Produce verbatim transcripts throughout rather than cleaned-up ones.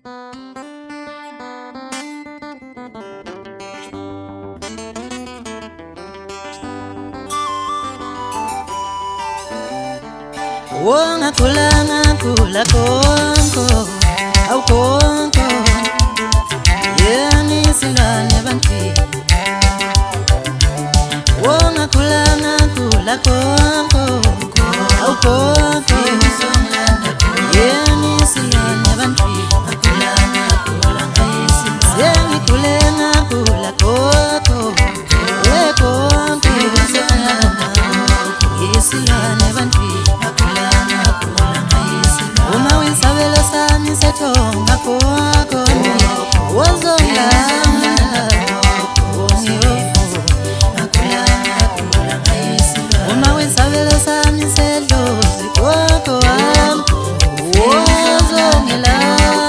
Wonga kulanga kula konko au konko yeni silane banti. Wonga kulanga kula konko au konko yeni silane banti. Yeni kulenga kula konko le konko yesilane banti. Uma wisabela sami setonga kwako wazonga Uma wisabela sami selozi kwako wazongela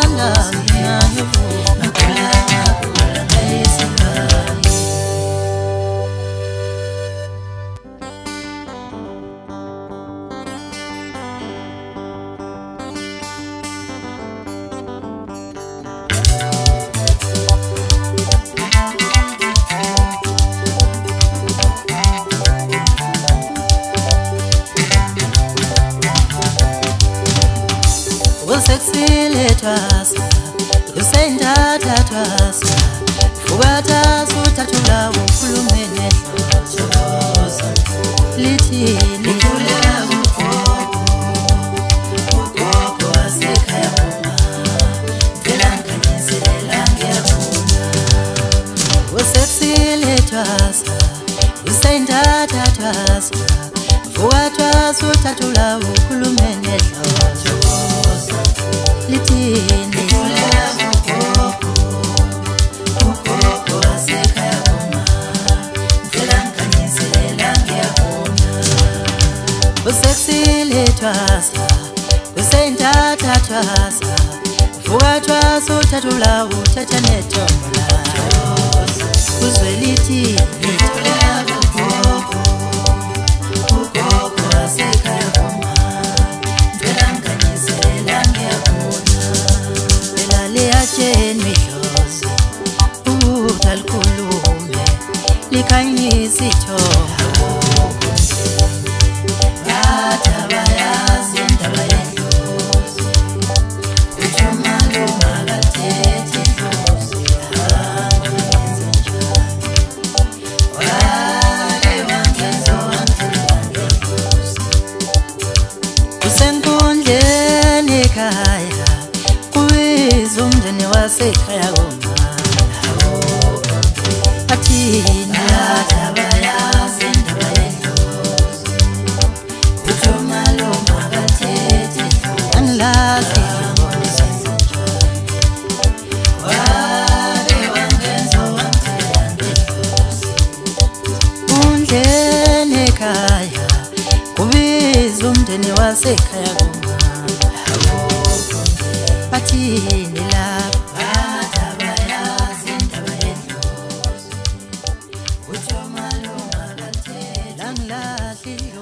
sexy letasa usenda tatasa fubata sutatula ukhulumene hlozo lithi likulela ugogo ugogo asekhaya uma phela nganyezelela ngiyabona usexy letasa usenda tatasa fubata sutatula ukhulumene hlozo litini ugogo ugogo asekhaya uma phela nganyezelela ngiyabona usexy letasa usentata twasa vuka twasa uthathula uthatha netombola uzwe litini ugogo ugogo asekhaya uma phela nganyezelela Chen mihlozi utal khulume likhanyisi thobo bayazi indaba yendlozi uthumalo makathethi indlozi yenze njani wale wangenzo wangendlozi usenkundleni ekhaya umndeni wasekhaya uma athina bayazi indaba yendlozi uthumalo makathethi angilazi wale wangenzo wangithela ndlozi undleni ekhaya kubiza umndeni wasekhaya uma athini lapha bayazi indaba yendlozi uthumalo makathethi angilazi